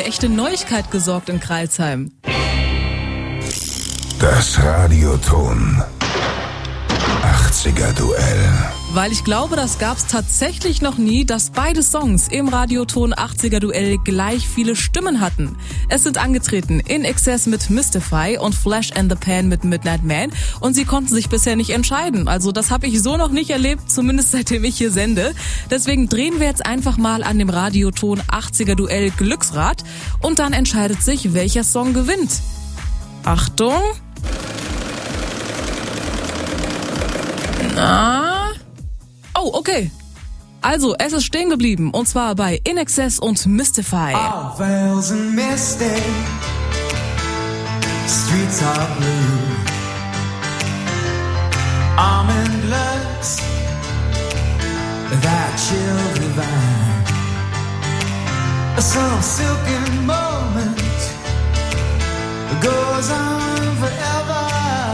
eine echte Neuigkeit gesorgt in Crailsheim. Das Radioton 80er Duell. Weil ich glaube, das gab's tatsächlich noch nie, dass beide Songs im Radioton 80er Duell gleich viele Stimmen hatten. Es sind angetreten In Excess mit Mystify und Flash and the Pan mit Midnight Man und sie konnten sich bisher nicht entscheiden. Also das habe ich so noch nicht erlebt, zumindest seitdem ich hier sende. Deswegen drehen wir jetzt einfach mal an dem Radioton 80er Duell Glücksrad und dann entscheidet sich, welcher Song gewinnt. Achtung! Na? Oh, okay. Also, es ist stehen geblieben, und zwar bei In Excess und Mystify. All veils and misty, streets are blue, almond looks, that chill divine, some silken moment goes on forever,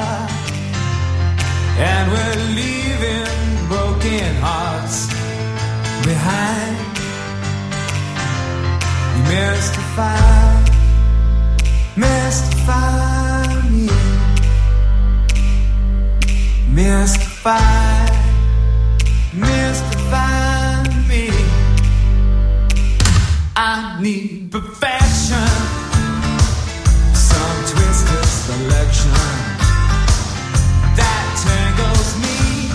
and we're leaving broken hearts behind. You mystify me, mystify me. I need perfection, some twisted selection that tangles me.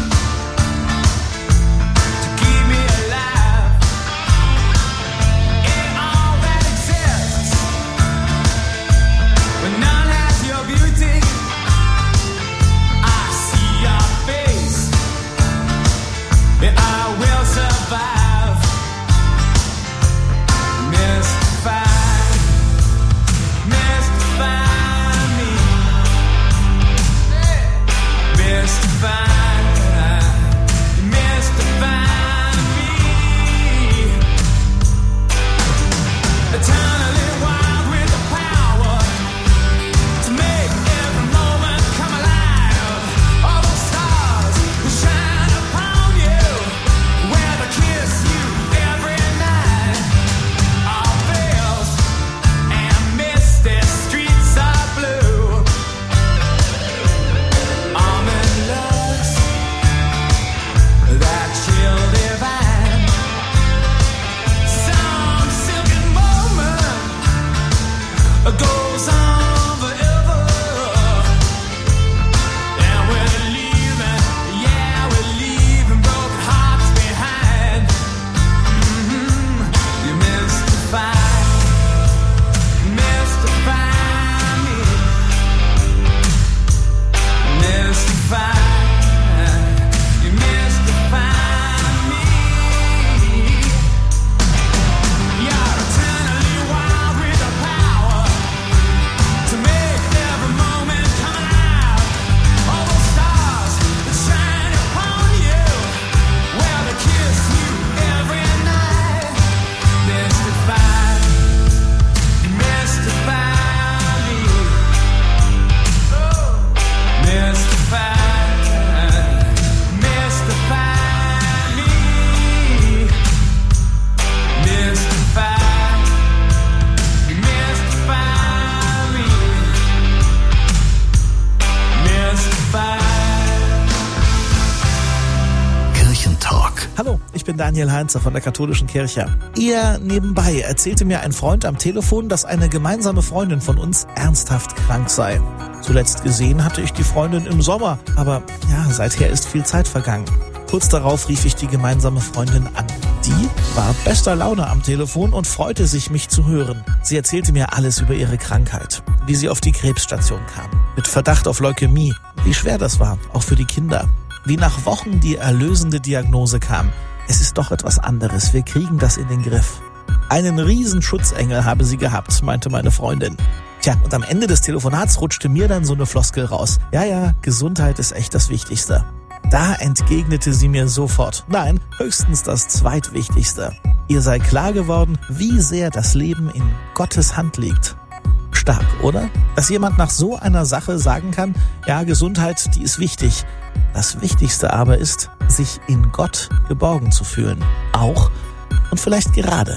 Hallo, ich bin Daniel Heinze von der Katholischen Kirche. Eher nebenbei erzählte mir ein Freund am Telefon, dass eine gemeinsame Freundin von uns ernsthaft krank sei. Zuletzt gesehen hatte ich die Freundin im Sommer, aber ja, seither ist viel Zeit vergangen. Kurz darauf rief ich die gemeinsame Freundin an. Die war bester Laune am Telefon und freute sich, mich zu hören. Sie erzählte mir alles über ihre Krankheit, wie sie auf die Krebsstation kam, mit Verdacht auf Leukämie, wie schwer das war, auch für die Kinder. Wie nach Wochen die erlösende Diagnose kam. Es ist doch etwas anderes, wir kriegen das in den Griff. Einen riesen Schutzengel habe sie gehabt, meinte meine Freundin. Tja, und am Ende des Telefonats rutschte mir dann so eine Floskel raus. Ja, Gesundheit ist echt das Wichtigste. Da entgegnete sie mir sofort. Nein, höchstens das Zweitwichtigste. Ihr sei klar geworden, wie sehr das Leben in Gottes Hand liegt. Stark, oder? Dass jemand nach so einer Sache sagen kann, ja, Gesundheit, die ist wichtig. Das Wichtigste aber ist, sich in Gott geborgen zu fühlen. Auch und vielleicht gerade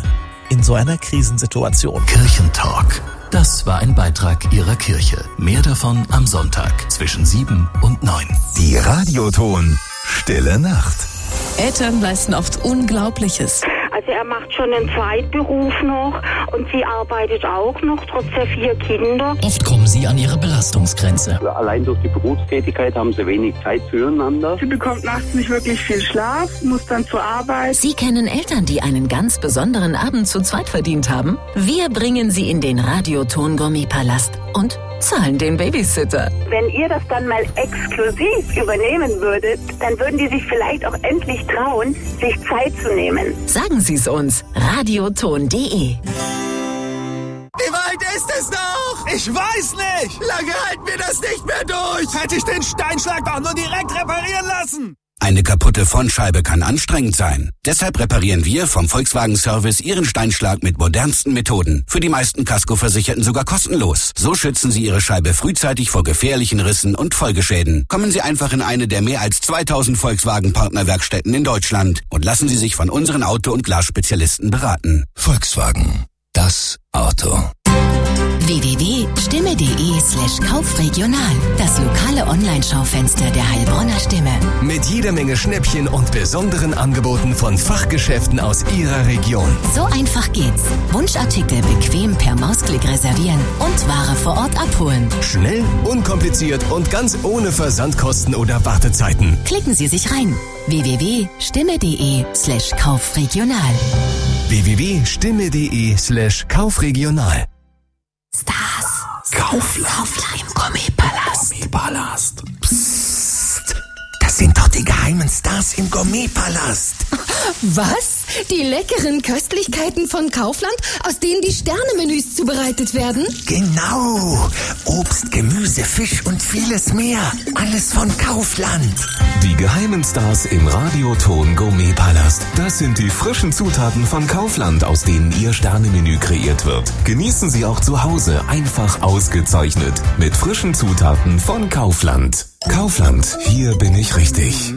in so einer Krisensituation. Kirchentalk. Das war ein Beitrag Ihrer Kirche. Mehr davon am Sonntag zwischen 7 und 9. Die Radioton Stille Nacht. Eltern leisten oft Unglaubliches. Also er macht schon einen Zweitberuf noch und sie arbeitet auch noch, trotz der 4 Kinder. Oft kommen sie an ihre Belastungsgrenze. Allein durch die Berufstätigkeit haben sie wenig Zeit füreinander. Sie bekommt nachts nicht wirklich viel Schlaf, muss dann zur Arbeit. Sie kennen Eltern, die einen ganz besonderen Abend zu zweit verdient haben? Wir bringen sie in den Radioton Gourmet-Palast und zahlen den Babysitter. Wenn ihr das dann mal exklusiv übernehmen würdet, dann würden die sich vielleicht auch endlich trauen, sich Zeit zu nehmen. Sagen Sie es uns. Radioton.de. Wie weit ist es noch? Ich weiß nicht. Lange halten wir das nicht mehr durch. Hätte ich den Steinschlag doch nur direkt reparieren lassen. Eine kaputte Frontscheibe kann anstrengend sein. Deshalb reparieren wir vom Volkswagen Service Ihren Steinschlag mit modernsten Methoden. Für die meisten Kaskoversicherten sogar kostenlos. So schützen Sie Ihre Scheibe frühzeitig vor gefährlichen Rissen und Folgeschäden. Kommen Sie einfach in eine der mehr als 2000 Volkswagen-Partnerwerkstätten in Deutschland und lassen Sie sich von unseren Auto- und Glasspezialisten beraten. Volkswagen. Das Auto. www.stimme.de/kaufregional. Das lokale Online-Schaufenster der Heilbronner Stimme. Mit jeder Menge Schnäppchen und besonderen Angeboten von Fachgeschäften aus Ihrer Region. So einfach geht's. Wunschartikel bequem per Mausklick reservieren und Ware vor Ort abholen. Schnell, unkompliziert und ganz ohne Versandkosten oder Wartezeiten. Klicken Sie sich rein. www.stimme.de/kaufregional. www.stimme.de/kaufregional. Stars. Kaufland im Gourmet-Palast. Gourmet-Palast. Psst. Das sind doch die geheimen Stars im Gourmet-Palast. Was? Die leckeren Köstlichkeiten von Kaufland, aus denen die Sternemenüs zubereitet werden? Genau. Obst, Gemüse, Fisch und vieles mehr. Alles von Kaufland. Die geheimen Stars im Radioton Gourmet-Palast. Das sind die frischen Zutaten von Kaufland, aus denen Ihr Sternemenü kreiert wird. Genießen Sie auch zu Hause einfach ausgezeichnet. Mit frischen Zutaten von Kaufland. Kaufland, hier bin ich richtig.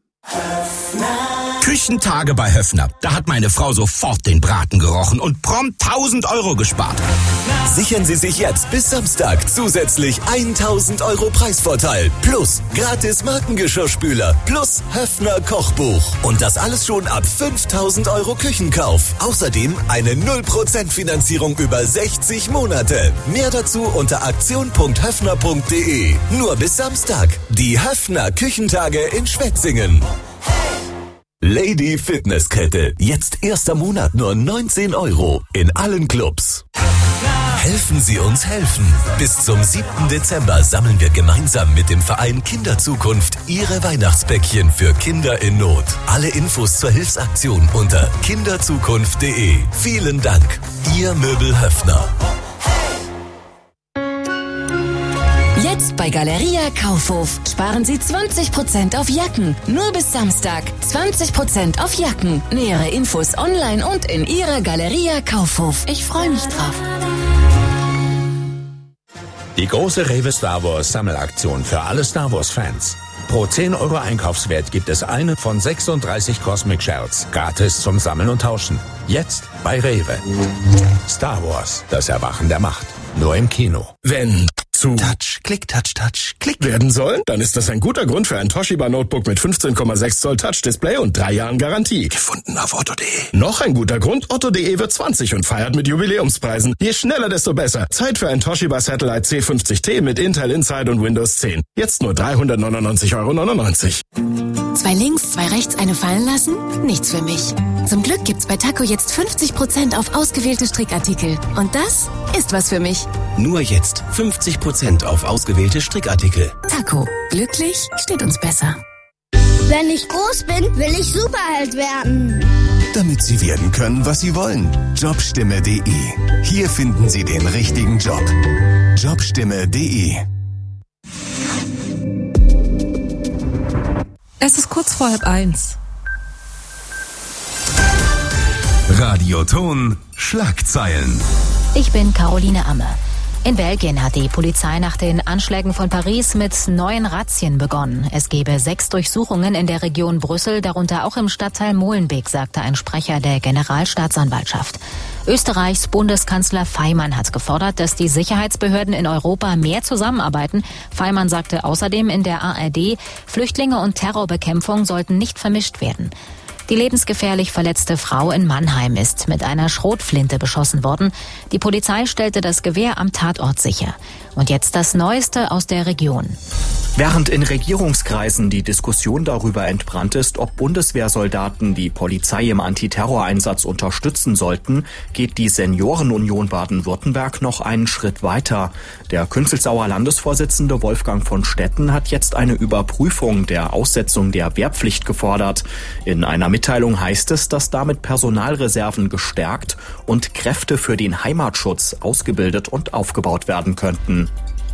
Küchentage bei Höffner. Da hat meine Frau sofort den Braten gerochen und prompt 1.000 Euro gespart. Sichern Sie sich jetzt bis Samstag zusätzlich 1.000 Euro Preisvorteil. Plus gratis Markengeschirrspüler. Plus Höffner Kochbuch. Und das alles schon ab 5.000 Euro Küchenkauf. Außerdem eine 0% Finanzierung über 60 Monate. Mehr dazu unter aktion.höffner.de. Nur bis Samstag. Die Höffner Küchentage in Schwetzingen. Lady Fitnesskette. Jetzt erster Monat nur 19 Euro in allen Clubs. Helfen Sie uns helfen. Bis zum 7. Dezember sammeln wir gemeinsam mit dem Verein Kinderzukunft Ihre Weihnachtspäckchen für Kinder in Not. Alle Infos zur Hilfsaktion unter kinderzukunft.de. Vielen Dank. Ihr Möbel Höffner. Jetzt bei Galeria Kaufhof sparen Sie 20% auf Jacken. Nur bis Samstag. 20% auf Jacken. Nähere Infos online und in Ihrer Galeria Kaufhof. Ich freue mich drauf. Die große Rewe Star Wars Sammelaktion für alle Star Wars Fans. Pro 10 Euro Einkaufswert gibt es einen von 36 Cosmic Shells. Gratis zum Sammeln und Tauschen. Jetzt bei Rewe. Star Wars, das Erwachen der Macht. Nur im Kino. Wenn zu Touch, Klick werden soll, dann ist das ein guter Grund für ein Toshiba Notebook mit 15,6 Zoll Touch-Display und 3 Jahren Garantie. Gefunden auf otto.de. Noch ein guter Grund, otto.de wird 20 und feiert mit Jubiläumspreisen. Je schneller, desto besser. Zeit für ein Toshiba Satellite C50T mit Intel Inside und Windows 10. Jetzt nur 399,99 €. 2 links, 2 rechts, eine fallen lassen? Nichts für mich. Zum Glück gibt's bei Taco jetzt 50% auf ausgewählte Strickartikel. Und das ist was für mich. Nur jetzt 50% auf ausgewählte Strickartikel. Taco. Glücklich steht uns besser. Wenn ich groß bin, will ich Superheld werden. Damit Sie werden können, was Sie wollen. Jobstimme.de. Hier finden Sie den richtigen Job. Jobstimme.de. Es ist kurz vor 12:30. Radioton Schlagzeilen. Ich bin Caroline Amme. In Belgien hat die Polizei nach den Anschlägen von Paris mit neuen Razzien begonnen. Es gebe 6 Durchsuchungen in der Region Brüssel, darunter auch im Stadtteil Molenbeek, sagte ein Sprecher der Generalstaatsanwaltschaft. Österreichs Bundeskanzler Faymann hat gefordert, dass die Sicherheitsbehörden in Europa mehr zusammenarbeiten. Faymann sagte außerdem in der ARD, Flüchtlinge und Terrorbekämpfung sollten nicht vermischt werden. Die lebensgefährlich verletzte Frau in Mannheim ist mit einer Schrotflinte beschossen worden. Die Polizei stellte das Gewehr am Tatort sicher. Und jetzt das Neueste aus der Region. Während in Regierungskreisen die Diskussion darüber entbrannt ist, ob Bundeswehrsoldaten die Polizei im Antiterroreinsatz unterstützen sollten, geht die Seniorenunion Baden-Württemberg noch einen Schritt weiter. Der Künzelsauer Landesvorsitzende Wolfgang von Stetten hat jetzt eine Überprüfung der Aussetzung der Wehrpflicht gefordert. In einer Mitteilung heißt es, dass damit Personalreserven gestärkt und Kräfte für den Heimatschutz ausgebildet und aufgebaut werden könnten.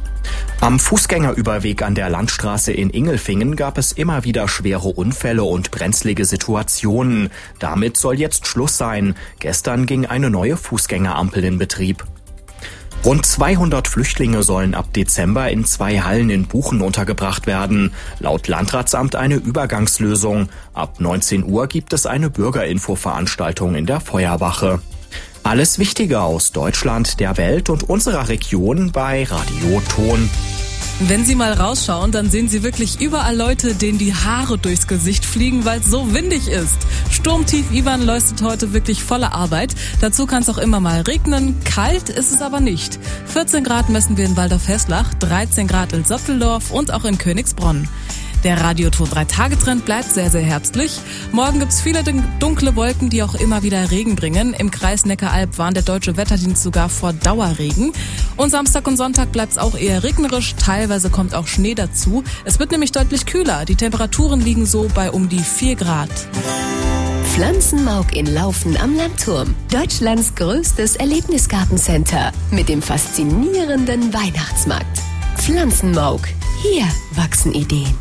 Am Fußgängerüberweg an der Landstraße in Ingelfingen gab es immer wieder schwere Unfälle und brenzlige Situationen. Damit soll jetzt Schluss sein. Gestern ging eine neue Fußgängerampel in Betrieb. Rund 200 Flüchtlinge sollen ab Dezember in 2 Hallen in Buchen untergebracht werden. Laut Landratsamt eine Übergangslösung. Ab 19 Uhr gibt es eine Bürgerinfoveranstaltung in der Feuerwache. Alles Wichtige aus Deutschland, der Welt und unserer Region bei Radio Ton. Wenn Sie mal rausschauen, dann sehen Sie wirklich überall Leute, denen die Haare durchs Gesicht fliegen, weil es so windig ist. Sturmtief Ivan leistet heute wirklich volle Arbeit. Dazu kann es auch immer mal regnen. Kalt ist es aber nicht. 14 Grad messen wir in Waldorf-Hesslach, 13 Grad in Sotteldorf und auch in Königsbronn. Der Radioton 3-Tage-Trend bleibt sehr, sehr herbstlich. Morgen gibt's viele dunkle Wolken, die auch immer wieder Regen bringen. Im Kreis Neckaralb warnt der Deutsche Wetterdienst sogar vor Dauerregen. Und Samstag und Sonntag bleibt's auch eher regnerisch. Teilweise kommt auch Schnee dazu. Es wird nämlich deutlich kühler. Die Temperaturen liegen so bei um die 4 Grad. Pflanzenmauk in Laufen am Landturm. Deutschlands größtes Erlebnisgartencenter mit dem faszinierenden Weihnachtsmarkt. Pflanzenmauk. Hier wachsen Ideen.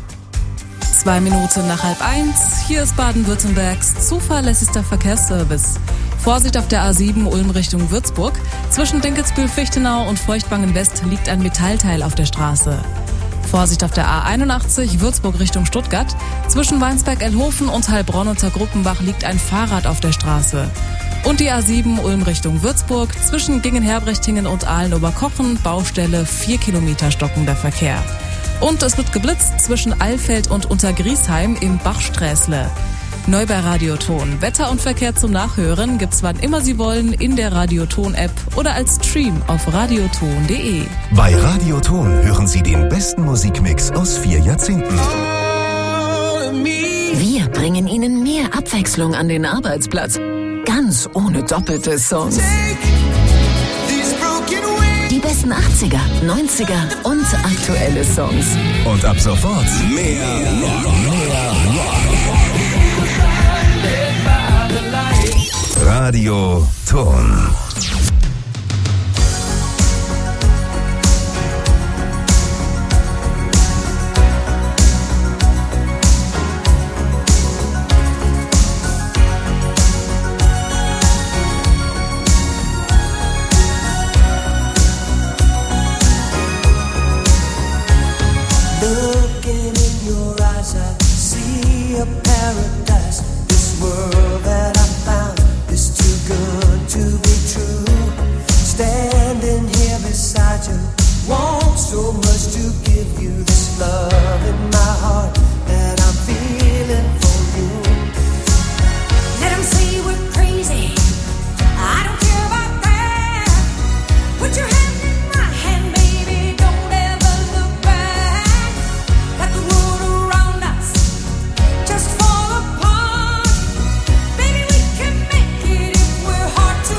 2 Minuten nach 12:30. Hier ist Baden-Württembergs zuverlässigster Verkehrsservice. Vorsicht auf der A7 Ulm Richtung Würzburg. Zwischen Dinkelsbühl-Fichtenau und Feuchtwangen-West liegt ein Metallteil auf der Straße. Vorsicht auf der A81 Würzburg Richtung Stuttgart. Zwischen Weinsberg-Elhofen und Heilbronn unter Gruppenbach liegt ein Fahrrad auf der Straße. Und die A7 Ulm Richtung Würzburg. Zwischen Gingen-Herbrechtingen und Aalen-Oberkochen. Baustelle 4 Kilometer stockender Verkehr. Und es wird geblitzt zwischen Alfeld und Untergriesheim im Bachsträßle. Neu bei Radioton. Wetter und Verkehr zum Nachhören gibt's wann immer Sie wollen in der Radioton-App oder als Stream auf radioton.de. Bei Radioton hören Sie den besten Musikmix aus 4 Jahrzehnten. Wir bringen Ihnen mehr Abwechslung an den Arbeitsplatz. Ganz ohne doppelte Songs. Die besten 80er, 90er und aktuelle Songs. Und ab sofort mehr Rock. Radio Ton. Looking in your eyes, I see a paradise. This world that I found is too good to be true. Standing here beside you, want so much to give you this love in my heart that I'm feeling for you. Let 'em say we're crazy. I don't care about that. Put your hand in my hand, baby. Don't ever look back. Let the world around us just fall apart. Baby, we can make it if we're heart to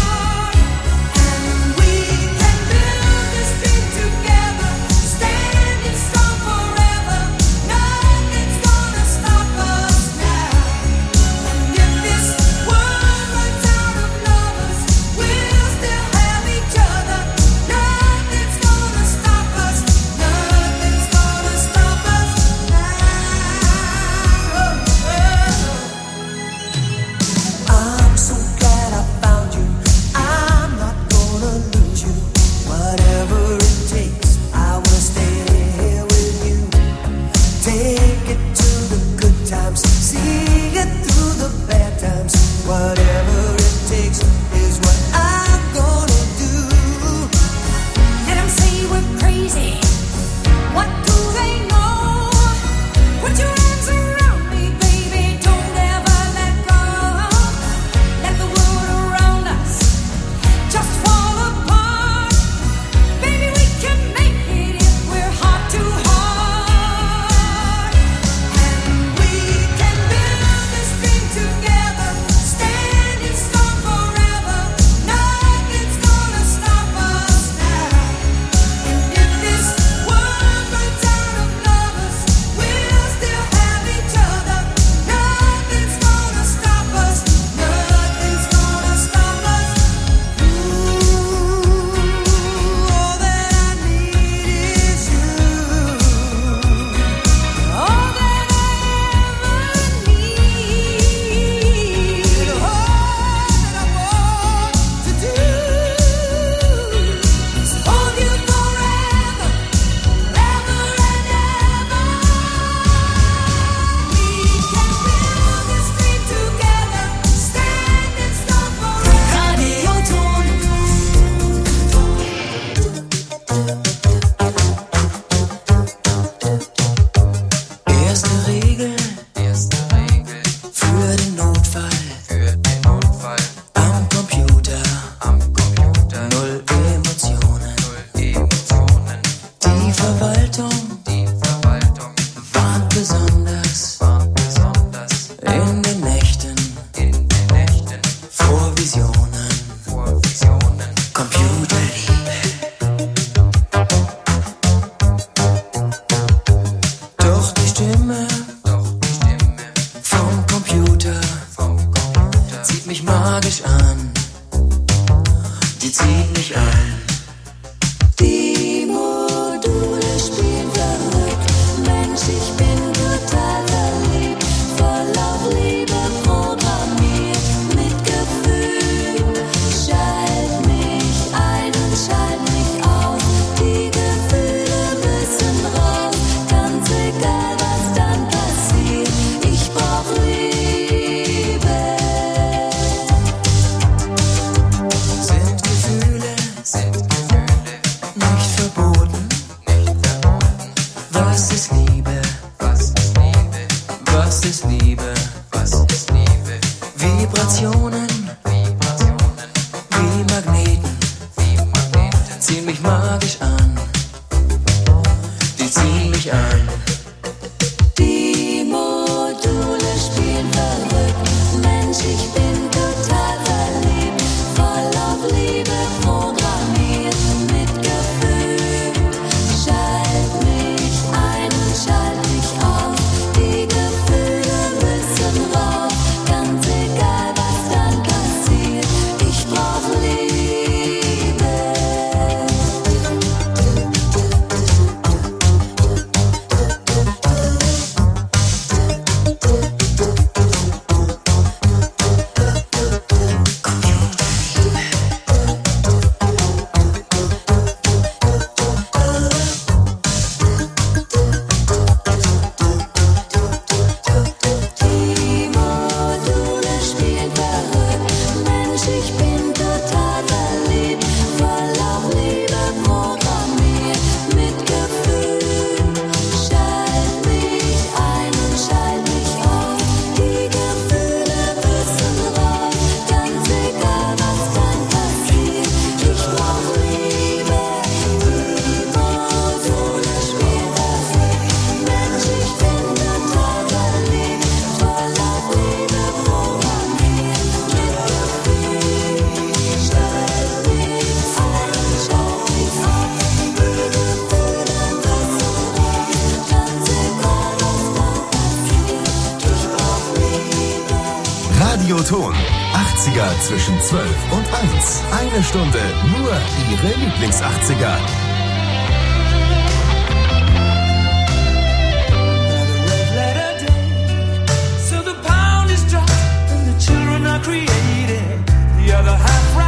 heart. And we can build this dream together. Stand Radioton. 80er zwischen 12 und 1. Eine Stunde nur Ihre Lieblings-80er. So the pound is dropped and the children are created. The other half